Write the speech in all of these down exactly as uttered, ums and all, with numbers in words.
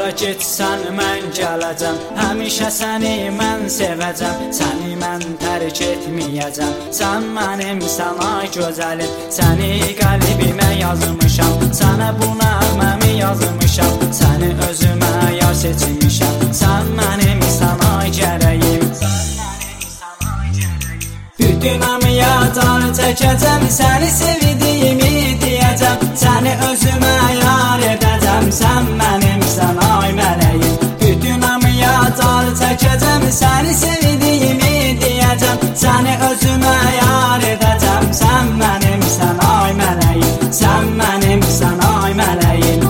Hara getsən mən gələcəm, həmişə səni mən sevəcəm, səni mən tərk etməyəcəm. Sən mənim sənə gözəlim, səni qəlbimə yazmışam, sənə bu nəğməmi yazmışam, səni özümə yar seçmişəm. Sən mənim sənə gərəyim, bütün hamıya can çəkəcəm, səni sevdiyimi deyəcəm, səni özümə yar edəcəm. Sən mənim sənə mələyim, bütün hamıya can çəkəcəm, səni sevdiyimi deyəcəm, səni özümə yar edəcəm. Sən mənim sənə mələyim, sən mənim sənə mələyim.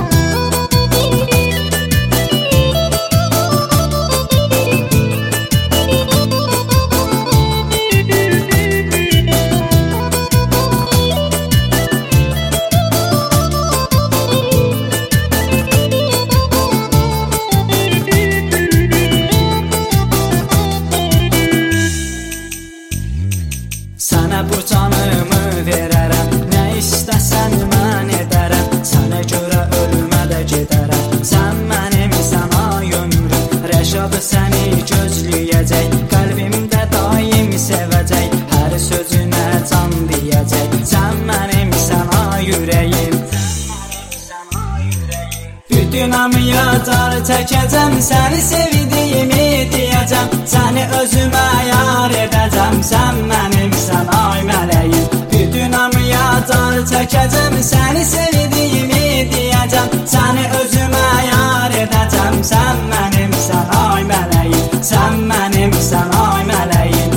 Sənə bu canımı verərəm, nə istəsən mən edərəm, sənə görə ölümə də gedərəm. Sən mənim sənə ömrüm, Rəşad səni gözləyəcək, qəlbimdə daim sevəcək, hər sözünə can deyəcək. Sən mənim sənə ürəyim, bütün hamıya car çəkəcəm, səni sevdiyimi deyəcəm, səni özümə yar edəcəm. Sən mənim sənə mələyim, bütün hamıya car çəkəcəm, səni sevdiyimi deyəcəm, səni özümə yar edəcəm. Sən mənim sənə mələyim, sən mənim sənə mələyim.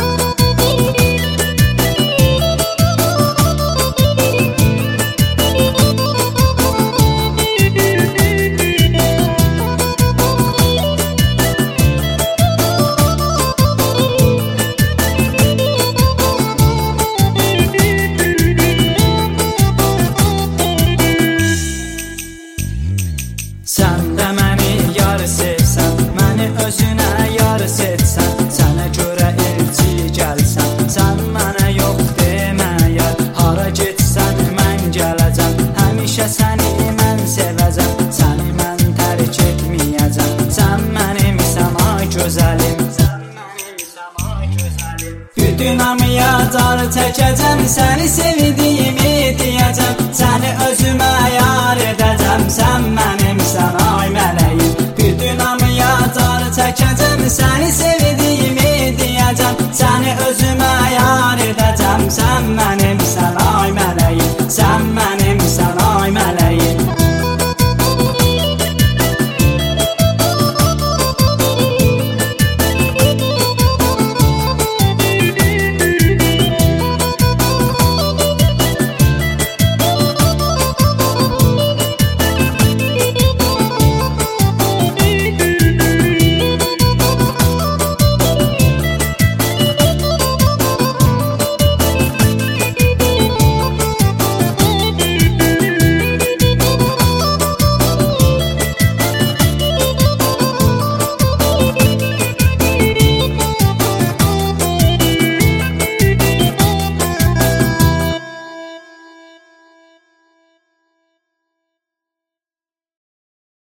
Sən də məni yar sevsən, məni özünə yar seçsən, sənə görə elçi gəlsən, sən mənə yox demə yar. Hara getsən mən gələcəm, həmişə səni mən sevəcəm, səni mən tərk etməyəcəm. Sən mənim sənə gözəlim, bütün hamıya car çəkəcəm, səni sevəcəm.